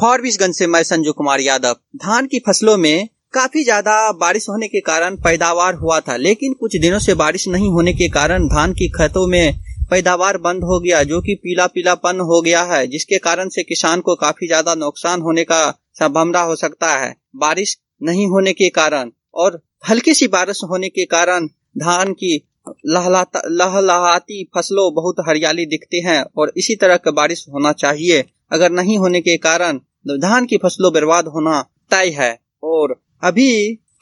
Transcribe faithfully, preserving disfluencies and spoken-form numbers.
फॉरबिसगंज से मैं संजू कुमार यादव। धान की फसलों में काफी ज्यादा बारिश होने के कारण पैदावार हुआ था, लेकिन कुछ दिनों से बारिश नहीं होने के कारण धान की खेतों में पैदावार बंद हो गया, जो कि पीला पीलापन हो गया है, जिसके कारण से किसान को काफी ज्यादा नुकसान होने का संभावना हो सकता है। बारिश नहीं होने के कारण और हल्की सी बारिश होने के कारण धान की लहलहाता लहलहाती फसलों बहुत हरियाली दिखती हैं और इसी तरह का बारिश होना चाहिए। अगर नहीं होने के कारण धान की फसलों बर्बाद होना तय है। और अभी